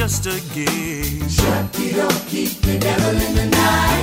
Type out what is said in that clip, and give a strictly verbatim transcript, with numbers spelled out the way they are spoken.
just a game. Sharky, don't keep the devil in the night.